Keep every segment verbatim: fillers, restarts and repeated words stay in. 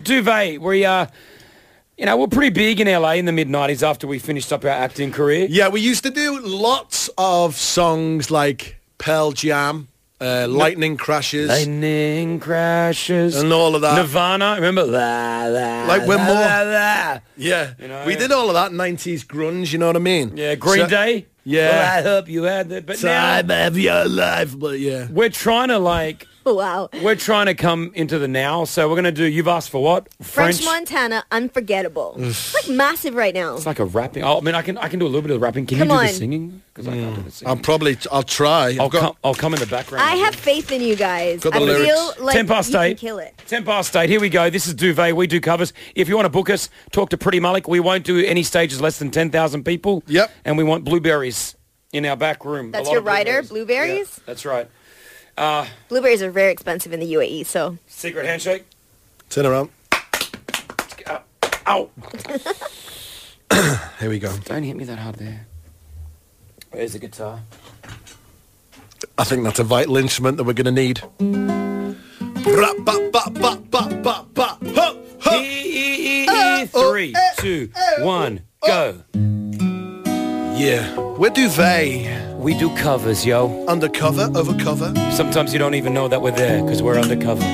Duvet, we, uh, you know, we're pretty big in L A in the mid nineties after we finished up our acting career. Yeah, we used to do lots of songs like Pearl Jam, uh, Lightning Crashes. Lightning Crashes. And all of that. Nirvana, remember? La, la, Like we're la, more... La, la. Yeah, You know? we did all of that nineties grunge, you know what I mean? Yeah, Green So- Day. Yeah. Well, I hope you had that. But Time now of your life, but yeah. we're trying to, like... Wow. We're trying to come into the now, so we're going to do, you've asked for what? French Montana, Unforgettable. It's like massive right now. It's like a rapping. Oh, I mean, I can I can do a little bit of rapping. Can Come you do on. the singing? Because I can't do the singing. I'll probably, I'll try. I've I'll, got- come, I'll come in the background. I have faith in you guys. Got the I lyrics. feel like Ten past you can eight. kill it. Ten past eight. Here we go. This is Duvet. We do covers. If you want to book us, talk to Pretty Malik. We won't do any stages less than ten thousand people. Yep. And we want blueberries in our back room. A That's lot your of rider, blueberries. blueberries? Yeah, that's right. Blueberries are very expensive in the U A E, so... Secret handshake. Turn around. Ow. Here we go. Don't hit me that hard there. Where's the guitar? I think that's a vital instrument that we're going to need. Bra, ba, ba, ba, ba, ba, ba, ho, ho. E- Oh, oh, Three, eh, two, eh, one, oh. go. Yeah. We're Duvet. We do covers, yo. Undercover, overcover. Sometimes you don't even know that we're there because we're undercover.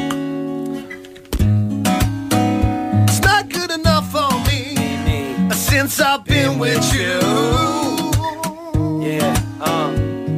It's not good enough for me since I've been with you. Yeah, um.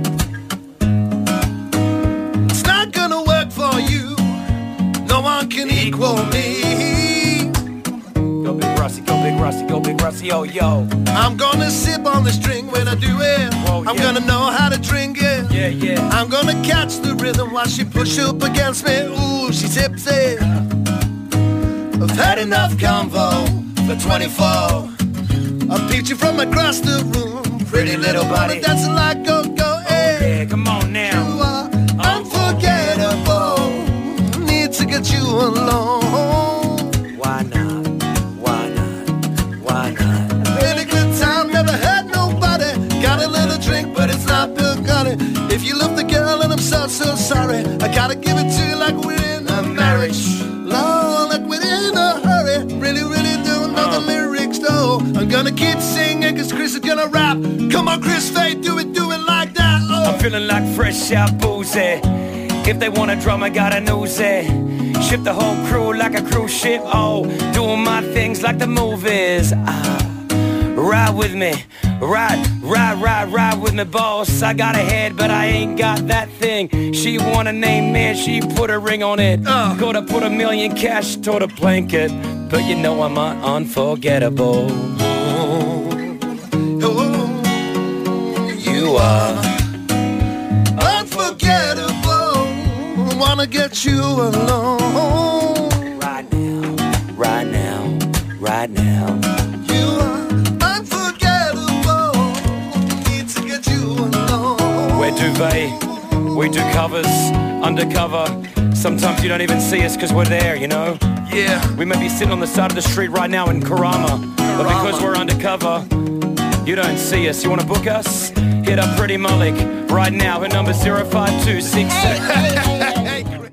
It's not gonna work for you. No one can equal me. Go big Rusty, go big Rusty, go big Rusty, yo, yo. I'm gonna sip on the string when I do it. Whoa, I'm yeah. gonna know how to drink it. Yeah, yeah. I'm gonna catch the rhythm while she push up against me. Ooh, she tipsy. I've had enough convo for twenty-four. I'll peach you from across the room. Pretty little body dancing like go-go. Hey, Yeah, come on now. you are unforgettable. Need to get you alone. Why not? Why not? Why not? Really good time, never had nobody. Got a little drink, but it's not Bugatti. If you love the girl and I'm so, so sorry, I gotta give it to you like we're in a marriage. Lord, like we're in a hurry. Really, really don't know the lyrics though. I'm gonna keep singing cause Chris is gonna rap. Come on, Chris Faye, do it, do it like that. Oh. I'm feeling like fresh out boozy. If they want a drum, I got a newsie. Ship the whole crew like a cruise ship. Oh, doing my things like the movies. Ah, ride with me. Ride, ride, ride, ride with me, boss. I got a head, but I ain't got that thing. She want a name, man, she put a ring on it. Uh. Gotta put a million cash toward a blanket. But you know I'm un- unforgettable. Oh, You are. unforgettable. Wanna get you alone. Right now, right now, right now. You are unforgettable. Need to get you alone. We're Duvet, we do covers, undercover. Sometimes you don't even see us because we're there, you know? Yeah. We may be sitting on the side of the street right now in Karama, but because we're undercover, you don't see us. You want to book us? Hit up Pretty Malik right now. Her number's zero five two six seven.